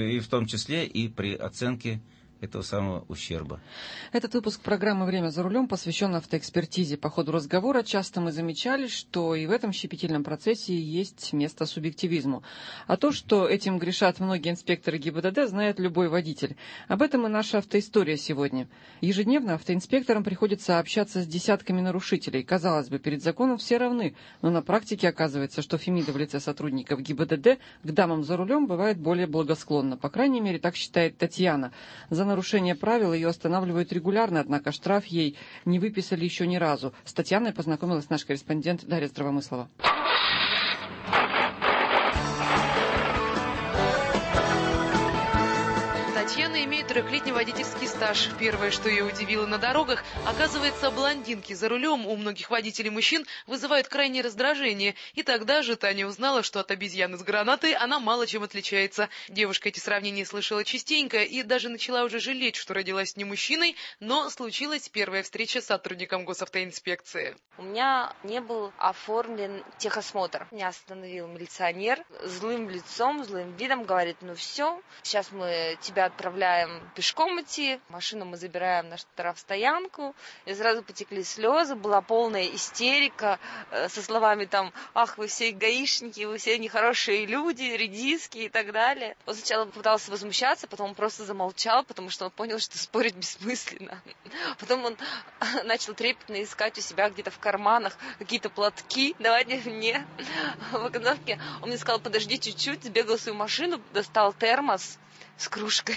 [SPEAKER 6] числе и при оценке этого самого ущерба.
[SPEAKER 1] Этот выпуск программы «Время за рулем» посвящен автоэкспертизе. По ходу разговора часто мы замечали, что и в этом щепетильном процессе есть место субъективизму. А то, что этим грешат многие инспекторы ГИБДД, знает любой водитель. Об этом и наша автоистория сегодня. Ежедневно автоинспекторам приходится общаться с десятками нарушителей. Казалось бы, перед законом все равны, но на практике оказывается, что Фемида в лице сотрудников ГИБДД к дамам за рулем бывает более благосклонна. По крайней мере, так считает Татьяна. За нарушение правил ее останавливают регулярно, однако штраф ей не выписали еще ни разу. С Татьяной познакомилась наш корреспондент Дарья Здравомыслова.
[SPEAKER 13] Татьяна имеет 3-летний водительский стаж. Первое, что ее удивило на дорогах, оказывается, блондинки за рулем у многих водителей мужчин вызывают крайнее раздражение. И тогда же Таня узнала, что от обезьяны с гранатой она мало чем отличается. Девушка эти сравнения слышала частенько и даже начала уже жалеть, что родилась не мужчиной, но случилась первая встреча с сотрудником госавтоинспекции.
[SPEAKER 14] У меня не был оформлен техосмотр. Меня остановил милиционер, злым лицом, злым видом говорит: ну все, сейчас мы тебя отправляем пешком идти, машину мы забираем на штрафстоянку. И сразу потекли слезы, была полная истерика со словами там: ах, вы все гаишники, вы все нехорошие люди, редиски и так далее. Он сначала пытался возмущаться, потом он просто замолчал, потому что он понял, что спорить бессмысленно. Потом он начал трепетно искать у себя где-то в карманах какие-то платки. Давайте мне. В окновке он мне сказал: подожди чуть-чуть, сбегал в свою машину, достал термос с кружкой,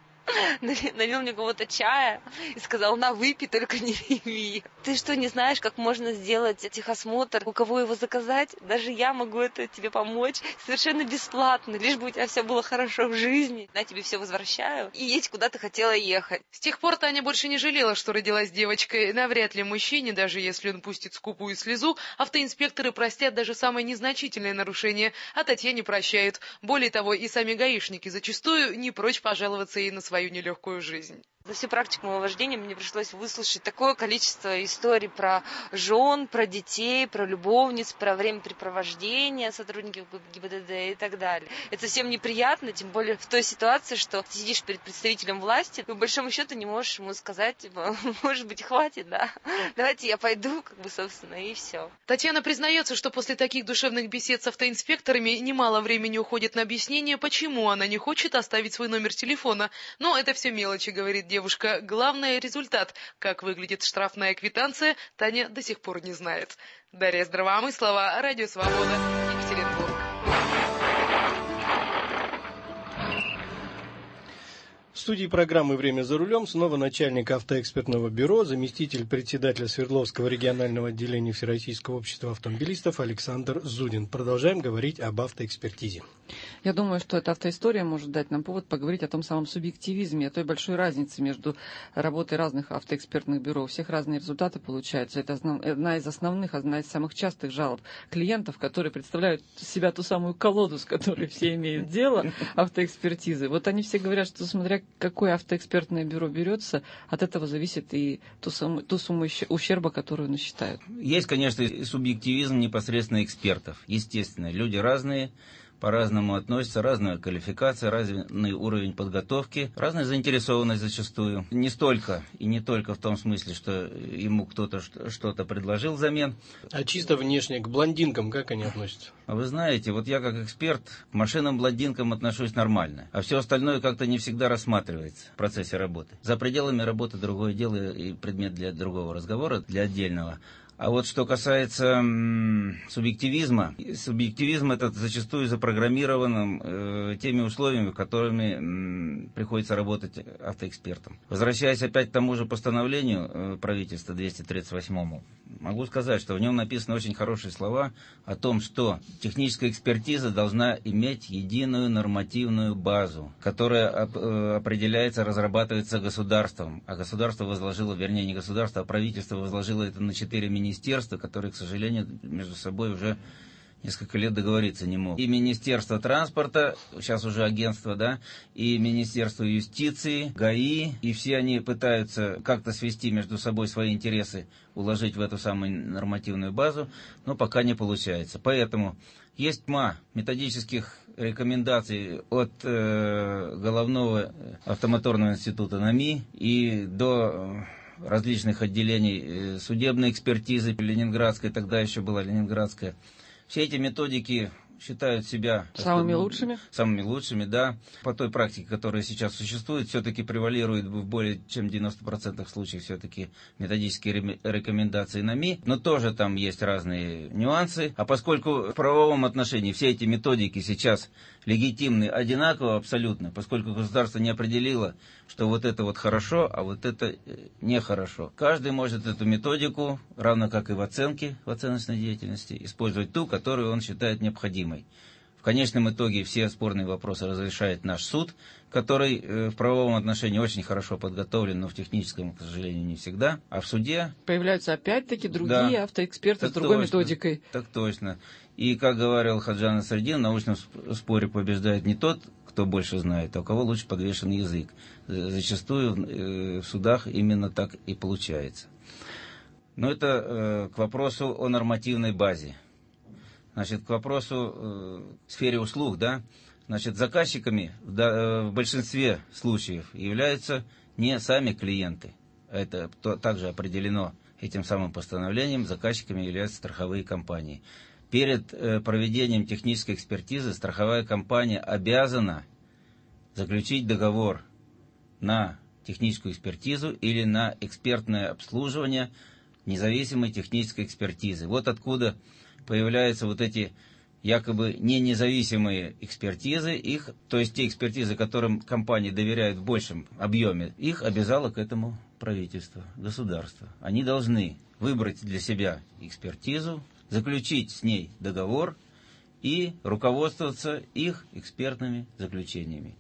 [SPEAKER 14] налил мне какого-то чая и сказал: на, выпей, только не реви. Ты что, не знаешь, как можно сделать техосмотр? У кого его заказать? Даже я могу это тебе помочь совершенно бесплатно, лишь бы у тебя все было хорошо в жизни. Я тебе все возвращаю и едь, куда ты хотела ехать.
[SPEAKER 13] С тех пор Таня больше не жалела, что родилась девочкой. Навряд ли мужчине, даже если он пустит скупую слезу, автоинспекторы простят даже самое незначительное нарушение, а Татьяне прощают. Более того, и сами гаишники зачастую не прочь пожаловаться ей на свою нелегкую жизнь.
[SPEAKER 14] За всю практику моего вождения мне пришлось выслушать такое количество историй про жен, про детей, про любовниц, про времяпрепровождения сотрудников ГИБДД и так далее. Это совсем неприятно, тем более в той ситуации, что ты сидишь перед представителем власти, и по большому счету не можешь ему сказать, типа, может быть, хватит, да? Давайте я пойду, собственно, и все.
[SPEAKER 13] Татьяна признается, что после таких душевных бесед с автоинспекторами немало времени уходит на объяснение, почему она не хочет оставить свой номер телефона. Но это все мелочи, говорит девушка. Главное — результат. Как выглядит штрафная квитанция, Таня до сих пор не знает. Дарья Здравомыслова, Радио Свобода, Екатеринбург.
[SPEAKER 2] В студии программы «Время за рулем» снова начальник автоэкспертного бюро, заместитель председателя Свердловского регионального отделения Всероссийского общества автомобилистов Александр Зудин. Продолжаем говорить об автоэкспертизе.
[SPEAKER 1] Я думаю, что эта автоистория может дать нам повод поговорить о том самом субъективизме, о той большой разнице между работой разных автоэкспертных бюро. У всех разные результаты получаются. Это одна из основных, одна из самых частых жалоб клиентов, которые представляют себя ту самую колоду, с которой все имеют дело, автоэкспертизы. Вот они все говорят, что смотря какое автоэкспертное бюро берется, от этого зависит и ту сумму ущерба, которую насчитают.
[SPEAKER 6] Есть, конечно, субъективизм непосредственно экспертов. Естественно, люди разные, по-разному относятся, разная квалификация, разный уровень подготовки, разная заинтересованность зачастую. Не столько и не только в том смысле, что ему кто-то что-то предложил взамен.
[SPEAKER 2] А чисто внешне, к блондинкам как они относятся?
[SPEAKER 6] А вы знаете, вот я как эксперт к машинам-блондинкам отношусь нормально, а все остальное как-то не всегда рассматривается в процессе работы. За пределами работы другое дело и предмет для другого разговора, для отдельного. А вот что касается субъективизма, субъективизм этот зачастую запрограммирован теми условиями, которыми приходится работать автоэкспертам. Возвращаясь опять к тому же постановлению правительства 238-му, могу сказать, что в нем написаны очень хорошие слова о том, что техническая экспертиза должна иметь единую нормативную базу, которая определяется, разрабатывается государством. А государство возложило, вернее не государство, а правительство возложило это на 4 министерства, которые, к сожалению, между собой уже несколько лет договориться не могут. И Министерство транспорта, сейчас уже агентство, да, и Министерство юстиции, ГАИ, и все они пытаются как-то свести между собой свои интересы, уложить в эту самую нормативную базу, но пока не получается. Поэтому есть тьма методических рекомендаций от Головного автомоторного института НАМИ и до различных отделений судебной экспертизы, ленинградской, тогда еще была ленинградская. Все эти методики считают себя
[SPEAKER 1] самыми лучшими?
[SPEAKER 6] Самыми лучшими, да. По той практике, которая сейчас существует, все-таки превалирует в более чем 90% случаев все-таки методические рекомендации НАМИ. Но тоже там есть разные нюансы. А поскольку в правовом отношении все эти методики сейчас легитимны одинаково абсолютно, поскольку государство не определило, что вот это вот хорошо, а вот это нехорошо. Каждый может эту методику, равно как и в оценке, в оценочной деятельности, использовать ту, которую он считает необходимой В конечном итоге все спорные вопросы разрешает наш суд, который в правовом отношении очень хорошо подготовлен, но в техническом, к сожалению, не всегда. А в суде...
[SPEAKER 1] Появляются опять-таки другие автоэксперты с другой методикой.
[SPEAKER 6] Так точно. И, как говорил Хаджан Насреддин, в научном споре побеждает не тот, кто больше знает, а у кого лучше подвешен язык. Зачастую в судах именно так и получается. Но это к вопросу о нормативной базе. Значит, к вопросу в сфере услуг, да, значит, заказчиками в большинстве случаев являются не сами клиенты. Это также определено этим самым постановлением, заказчиками являются страховые компании. Перед проведением технической экспертизы страховая компания обязана заключить договор на техническую экспертизу или на экспертное обслуживание независимой технической экспертизы. Вот откуда появляются вот эти якобы не независимые экспертизы, то есть те экспертизы, которым компании доверяют в большем объеме, их обязало к этому правительство, государство. Они должны выбрать для себя экспертизу, заключить с ней договор и руководствоваться их экспертными заключениями.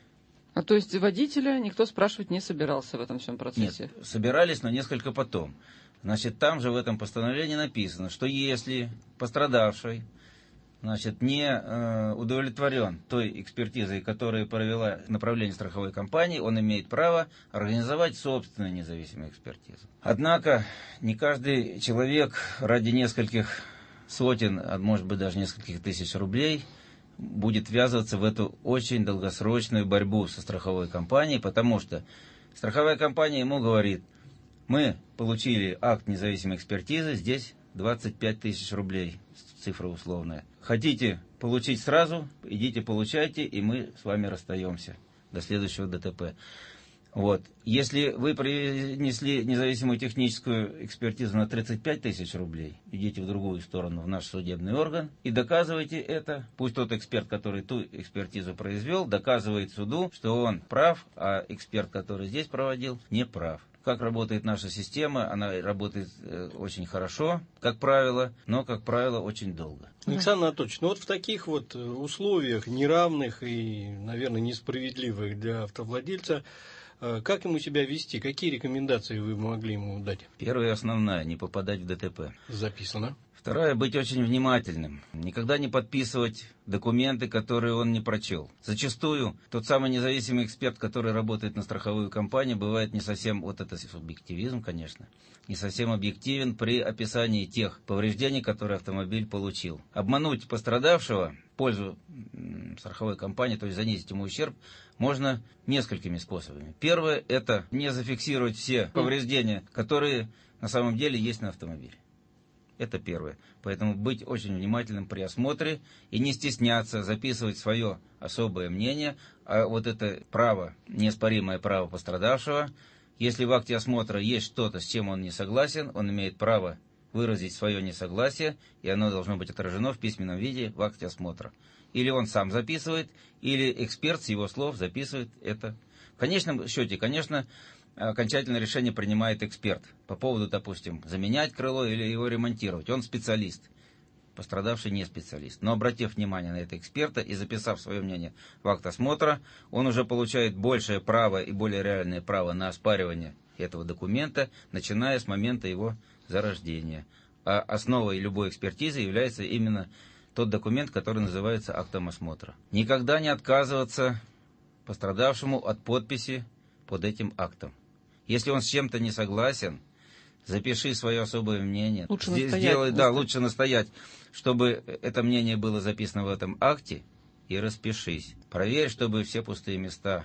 [SPEAKER 1] А то есть водителя никто спрашивать не собирался в этом всем процессе?
[SPEAKER 6] Нет, собирались, но несколько потом. Значит, там же в этом постановлении написано, что если пострадавший, значит, не удовлетворен той экспертизой, которую провела направление страховой компании, он имеет право организовать собственную независимую экспертизу. Однако не каждый человек ради нескольких сотен, а может быть даже нескольких тысяч рублей будет ввязываться в эту очень долгосрочную борьбу со страховой компанией, потому что страховая компания ему говорит: мы получили акт независимой экспертизы, здесь 25 тысяч рублей, цифра условная. Хотите получить сразу, идите получайте, и мы с вами расстаемся до следующего ДТП. Вот. Если вы принесли независимую техническую экспертизу на 35 тысяч рублей, идите в другую сторону, в наш судебный орган, и доказывайте это. Пусть тот эксперт, который ту экспертизу произвел, доказывает суду, что он прав, а эксперт, который здесь проводил, не прав. Как работает наша система? Она работает очень хорошо, как правило, но, как правило, очень долго.
[SPEAKER 2] Александр Анатольевич, ну вот в таких вот условиях неравных и, наверное, несправедливых для автовладельца, как ему себя вести? Какие рекомендации вы могли ему дать?
[SPEAKER 6] Первая и основная – не попадать в ДТП.
[SPEAKER 2] Записано.
[SPEAKER 6] Вторая – быть очень внимательным. Никогда не подписывать документы, которые он не прочел. Зачастую тот самый независимый эксперт, который работает на страховую компанию, бывает не совсем, вот это субъективизм, конечно, не совсем объективен при описании тех повреждений, которые автомобиль получил. Обмануть пострадавшего в пользу страховой компании, то есть занизить ему ущерб, можно несколькими способами. Первое – это не зафиксировать все повреждения, которые на самом деле есть на автомобиле. Это первое. Поэтому быть очень внимательным при осмотре и не стесняться записывать свое особое мнение, а вот это право, неоспоримое право пострадавшего. Если в акте осмотра есть что-то, с чем он не согласен, он имеет право выразить свое несогласие, и оно должно быть отражено в письменном виде в акте осмотра. Или он сам записывает, или эксперт с его слов записывает это. В конечном счете, конечно, окончательное решение принимает эксперт по поводу, допустим, заменять крыло или его ремонтировать. Он специалист, пострадавший не специалист. Но обратив внимание на это эксперта и записав свое мнение в акт осмотра, он уже получает большее право и более реальное право на оспаривание этого документа, начиная с момента его зарождения. А основой любой экспертизы является именно тот документ, который называется актом осмотра. Никогда не отказываться пострадавшему от подписи под этим актом. Если он с чем-то не согласен, запиши свое особое мнение.
[SPEAKER 1] Лучше настоять.
[SPEAKER 6] Лучше настоять, чтобы это мнение было записано в этом акте, и распишись. Проверь, чтобы все пустые места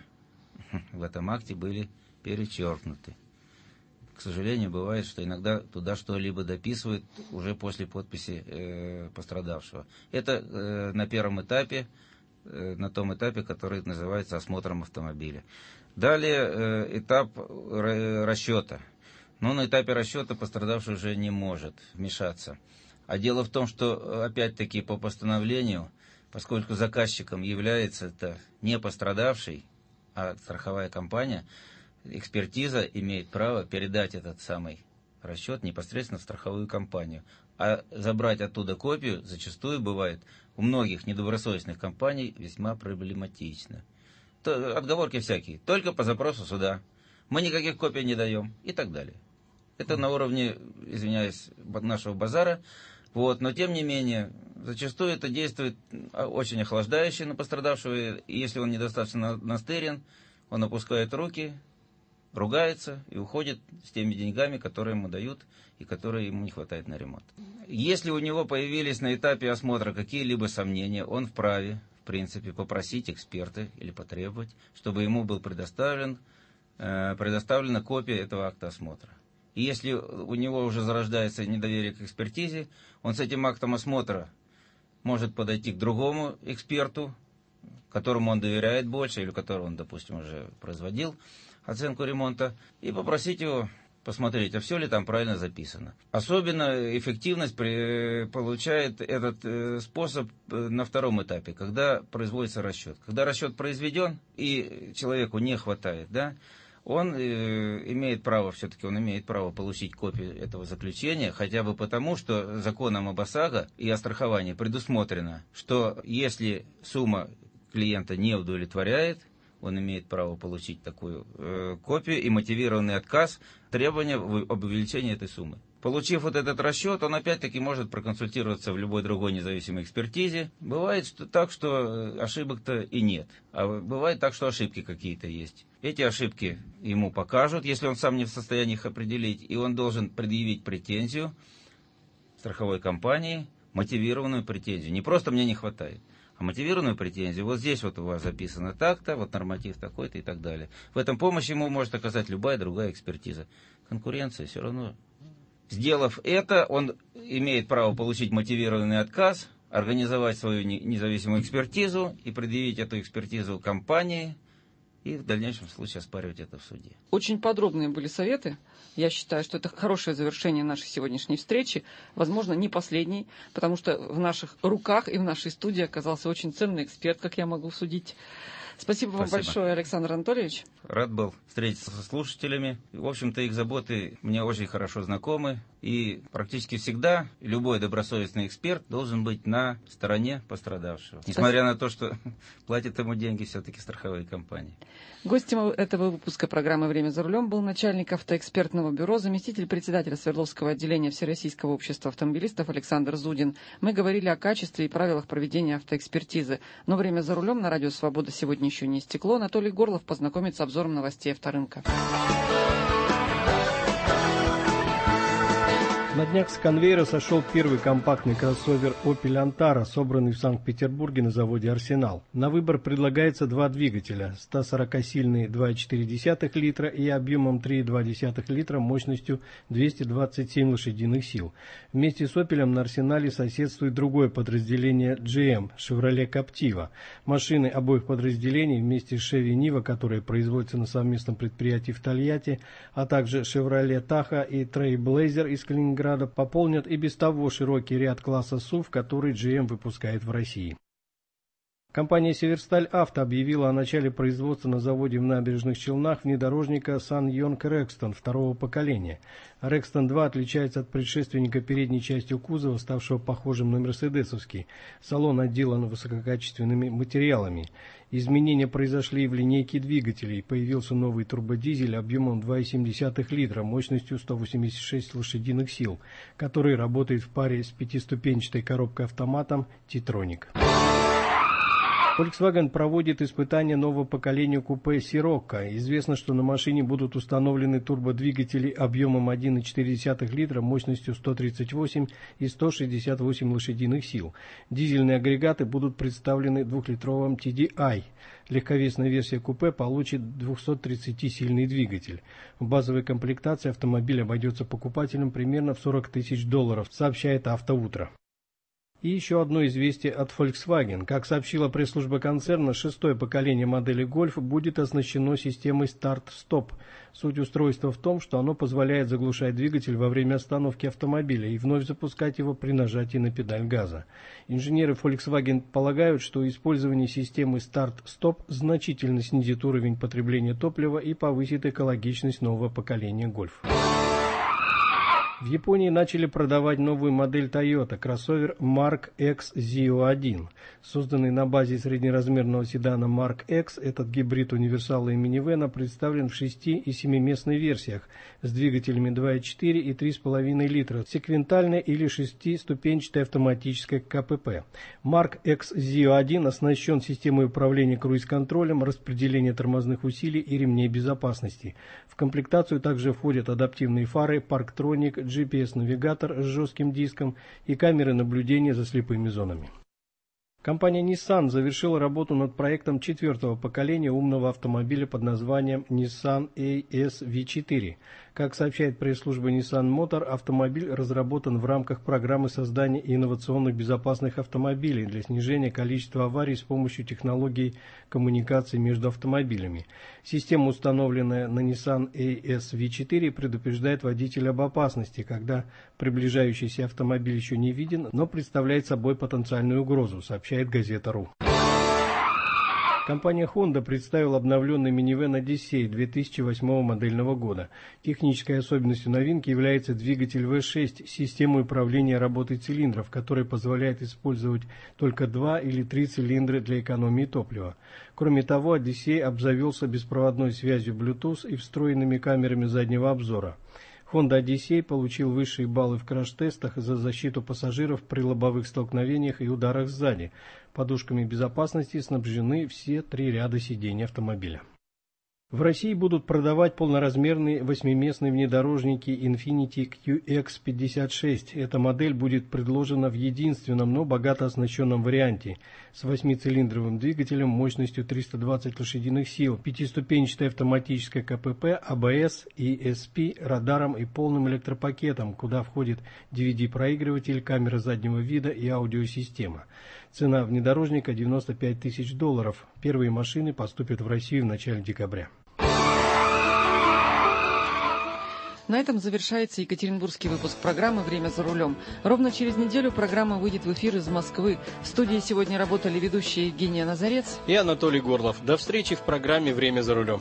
[SPEAKER 6] в этом акте были перечеркнуты. К сожалению, бывает, что иногда туда что-либо дописывают уже после подписи пострадавшего. Это на первом этапе, на том этапе, который называется осмотром автомобиля. Далее этап расчета. Но на этапе расчета пострадавший уже не может вмешаться. А дело в том, что, опять-таки, по постановлению, поскольку заказчиком является это не пострадавший, а страховая компания, экспертиза имеет право передать этот самый расчет непосредственно в страховую компанию. А забрать оттуда копию зачастую бывает у многих недобросовестных компаний весьма проблематично. Отговорки всякие. Только по запросу суда. Мы никаких копий не даем и так далее. Это на уровне, извиняюсь, нашего базара. Вот, но тем не менее, зачастую это действует очень охлаждающе на пострадавшего. И если он недостаточно настырен, он опускает руки, ругается и уходит с теми деньгами, которые ему дают и которые ему не хватает на ремонт. Если у него появились на этапе осмотра какие-либо сомнения, он вправе, в принципе, попросить эксперта или потребовать, чтобы ему был предоставлена копия этого акта осмотра. И если у него уже зарождается недоверие к экспертизе, он с этим актом осмотра может подойти к другому эксперту, которому он доверяет больше, или которого он, допустим, уже производил оценку ремонта, и попросить его посмотреть, а все ли там правильно записано. Особенно эффективность получает этот способ на втором этапе, когда производится расчет. Когда расчет произведен и человеку не хватает, да, он имеет право, все-таки он имеет право получить копию этого заключения, хотя бы потому, что законом об ОСАГО и о страховании предусмотрено, что если сумма клиента не удовлетворяет, он имеет право получить такую копию и мотивированный отказ требования об увеличении этой суммы. Получив вот этот расчет, он опять-таки может проконсультироваться в любой другой независимой экспертизе. Бывает так, что ошибок-то и нет, а бывает так, что ошибки какие-то есть. Эти ошибки ему покажут, если он сам не в состоянии их определить, и он должен предъявить претензию страховой компании, мотивированную претензию. Не просто «мне не хватает», а мотивированную претензию. Вот здесь вот у вас записано так-то, вот норматив такой-то и так далее. В этом помощь ему может оказать любая другая экспертиза. Конкуренция все равно. Сделав это, он имеет право получить мотивированный отказ, организовать свою независимую экспертизу и предъявить эту экспертизу компании и в дальнейшем случае оспаривать это в суде.
[SPEAKER 1] Очень подробные были советы. Я считаю, что это хорошее завершение нашей сегодняшней встречи. Возможно, не последней, потому что в наших руках и в нашей студии оказался очень ценный эксперт, как я могу судить. Спасибо вам большое, Александр Анатольевич.
[SPEAKER 6] Рад был встретиться со слушателями. В общем-то, их заботы мне очень хорошо знакомы. И практически всегда любой добросовестный эксперт должен быть на стороне пострадавшего. Несмотря на то, что платят ему деньги все-таки страховые компании.
[SPEAKER 1] Гостем этого выпуска программы «Время за рулем» был начальник автоэкспертного бюро, заместитель председателя Свердловского отделения Всероссийского общества автомобилистов Александр Зудин. Мы говорили о качестве и правилах проведения автоэкспертизы. Но «Время за рулем» на радио «Свобода» сегодня еще не истекло. Анатолий Горлов познакомится с обзором новостей авторынка.
[SPEAKER 2] На днях с конвейера сошел первый компактный кроссовер Opel Antara, собранный в Санкт-Петербурге на заводе «Арсенал». На выбор предлагается два двигателя – 140-сильный 2,4 литра и объемом 3,2 литра мощностью 227 лошадиных сил. Вместе с Opel на «Арсенале» соседствует другое подразделение GM – Chevrolet Captiva. Машины обоих подразделений вместе с Chevy Niva, которые производятся на совместном предприятии в Тольятти, а также Chevrolet Tahoe и Trailblazer из Калининграда, пополнят и без того широкий ряд класса SUV, который GM выпускает в России. Компания «Северсталь Авто» объявила о начале производства на заводе в Набережных Челнах внедорожника SsangYong Rexton второго поколения. Rexton 2 отличается от предшественника передней частью кузова, ставшего похожим на мерседесовский. Салон отделан высококачественными материалами. Изменения произошли и в линейке двигателей. Появился новый турбодизель объемом 2,7 литра, мощностью 186 лошадиных сил, который работает в паре с пятиступенчатой коробкой-автоматом T-Tronic. Volkswagen проводит испытания нового поколения купе Sirocco. Известно, что на машине будут установлены турбодвигатели объемом 1,4 литра, мощностью 138 и 168 лошадиных сил. Дизельные агрегаты будут представлены двухлитровым TDI. Легковесная версия купе получит 230-сильный двигатель. В базовой комплектации автомобиль обойдется покупателям примерно в $40 тысяч, сообщает «Автоутро». И еще одно известие от Volkswagen. Как сообщила пресс-служба концерна, шестое поколение модели Golf будет оснащено системой старт-стоп. Суть устройства в том, что оно позволяет заглушать двигатель во время остановки автомобиля и вновь запускать его при нажатии на педаль газа. Инженеры Volkswagen полагают, что использование системы старт-стоп значительно снизит уровень потребления топлива и повысит экологичность нового поколения Golf. В Японии начали продавать новую модель Toyota, кроссовер Mark X Zio-1. Созданный на базе среднеразмерного седана Mark X, этот гибрид универсала и минивэна представлен в 6 и 7-местной версиях с двигателями 2,4 и 3,5 литра, секвентальной или 6-ступенчатой автоматической КПП. Mark X Zio-1 оснащен системой управления круиз-контролем, распределения тормозных усилий и ремней безопасности. В комплектацию также входят адаптивные фары, парктроник, GPS-навигатор с жестким диском и камеры наблюдения за слепыми зонами. Компания Nissan завершила работу над проектом 4-го поколения умного автомобиля под названием Nissan AS-V4. Как сообщает пресс-служба Nissan Motor, автомобиль разработан в рамках программы создания инновационных безопасных автомобилей для снижения количества аварий с помощью технологий коммуникации между автомобилями. Система, установленная на Nissan AS-V4, предупреждает водителя об опасности, когда приближающийся автомобиль еще не виден, но представляет собой потенциальную угрозу, сообщает газета.ру. Компания Honda представила обновленный минивэн Odyssey 2008 модельного года. Технической особенностью новинки является двигатель V6 с системой управления работой цилиндров, который позволяет использовать только 2 или 3 цилиндра для экономии топлива. Кроме того, Odyssey обзавелся беспроводной связью Bluetooth и встроенными камерами заднего обзора. Honda Odyssey получил высшие баллы в краш-тестах за защиту пассажиров при лобовых столкновениях и ударах сзади. Подушками безопасности снабжены все 3 ряда сидений автомобиля. В России будут продавать полноразмерные 8-местные внедорожники Infiniti QX56. Эта модель будет предложена в единственном, но богато оснащенном варианте с 8-цилиндровым двигателем мощностью 320 лошадиных сил, 5-ступенчатой автоматической КПП, АБС, ESP, радаром и полным электропакетом, куда входит DVD-проигрыватель, камера заднего вида и аудиосистема. Цена внедорожника $95 тысяч. Первые машины поступят в Россию в начале декабря.
[SPEAKER 1] На этом завершается екатеринбургский выпуск программы «Время за рулем». Ровно через неделю программа выйдет в эфир из Москвы. В студии сегодня работали ведущие Евгения Назарец
[SPEAKER 2] и Анатолий Горлов. До встречи в программе «Время за рулем».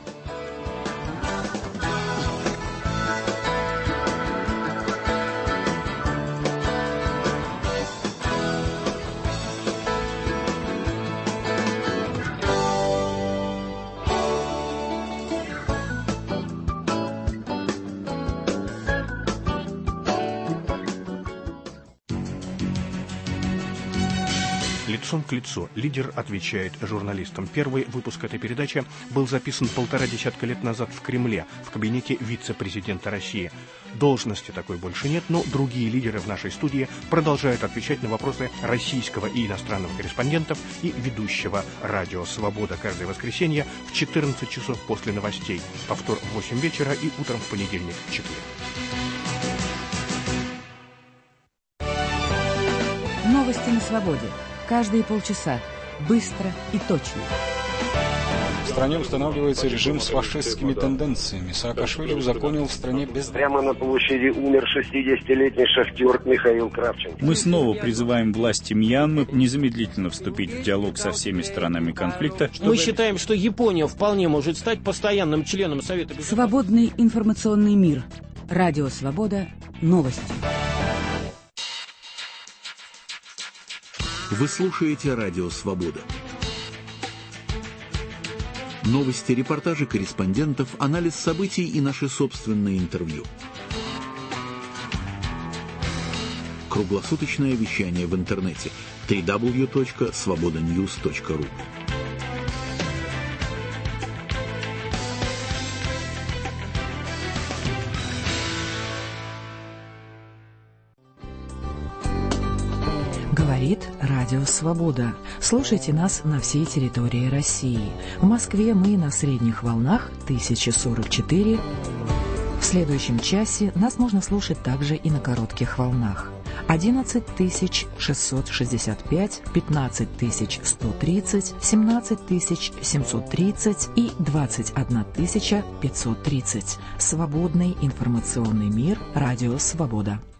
[SPEAKER 15] Лицом к лицу лидер отвечает журналистам. Первый выпуск этой передачи был записан 1,5 десятка лет назад в Кремле, в кабинете вице-президента России. Должности такой больше нет, но другие лидеры в нашей студии продолжают отвечать на вопросы российского и иностранного корреспондентов и ведущего радио «Свобода» каждое воскресенье в 14 часов после новостей, повтор в 8 вечера и утром в понедельник в четверг.
[SPEAKER 16] Новости на свободе. Каждые полчаса. Быстро и точно.
[SPEAKER 17] В стране устанавливается режим с фашистскими тенденциями. Саакашвили узаконил в стране без...
[SPEAKER 18] Прямо на площади умер 60-летний шахтер Михаил Кравченко.
[SPEAKER 19] Мы снова призываем власти Мьянмы незамедлительно вступить в диалог со всеми сторонами конфликта.
[SPEAKER 20] Мы считаем, что Япония вполне может стать постоянным членом Совета Безопасности.
[SPEAKER 16] Свободный информационный мир. Радио «Свобода». Новости.
[SPEAKER 21] Вы слушаете радио «Свобода». Новости, репортажи корреспондентов, анализ событий и наши собственные интервью. Круглосуточное вещание в интернете www.svobodanews.ru.
[SPEAKER 16] Говорит Радио Свобода. Слушайте нас на всей территории России. В Москве мы на средних волнах 1044. В следующем часе нас можно слушать также и на коротких волнах. 11665, 15130, 17730 и 21530. Свободный информационный мир. Радио Свобода.